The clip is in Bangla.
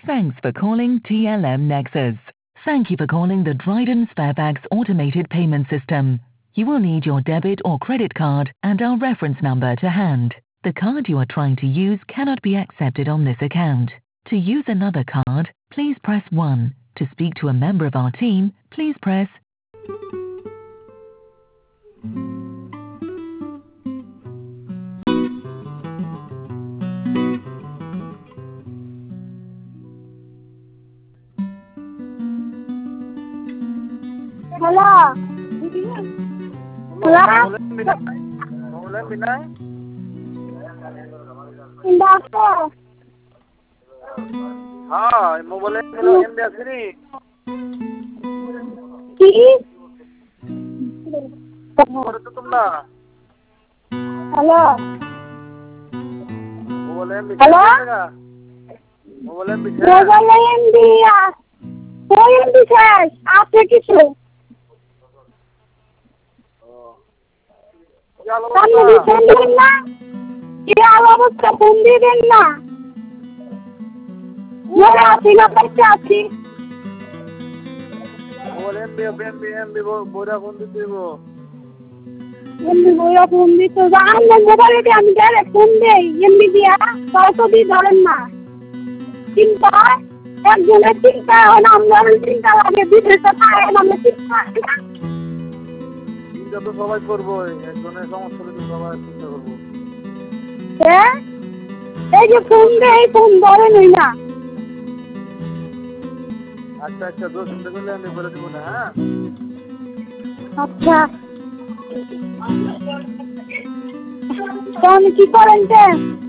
Thanks for calling TLM Nexus. Thank you for calling the Dryden Sparebags automated payment system. You will need your debit or credit card and our reference number to hand. The card you are trying to use cannot be accepted on this account. To use another card, please press 1. To speak to a member of our team, please press Hello. Hello. Doctor. हाँ मोबाइल में एम देखनी Please. और तो तुम ना Hello. मोबाइल में Hello. मोबाइल में Brazilian dia. Korean dishes. After কিছু আপনি দিচ্ছেন দিন না কি অবস্থা ফোন দিবেন না ওরা ছিল করতে আছি मोबाइल एम बोरा फोन दियो এমনি বইয়া ফোন দিতে জানেন মোবাইলে দিয়ে আমি ডাইরেক্ট ফোন দেই এমনি দিয়া কত দিয়ে ধরেন না চিন্তা একজনের চিন্তা হয় না আমার চিন্তা লাগে বিদেশে পায় না আমি চিন্তা চিন্তা তো সবাই করবো একজনের সমস্যা হলে তো সবাই চিন্তা করবো হ্যাঁ এই যে ফোন দেই ফোন ধরেনই না अच्छा अच्छा दो घंटे पहले हमने बोला थी बोला हाँ আচ্ছা তো আমি কি করেন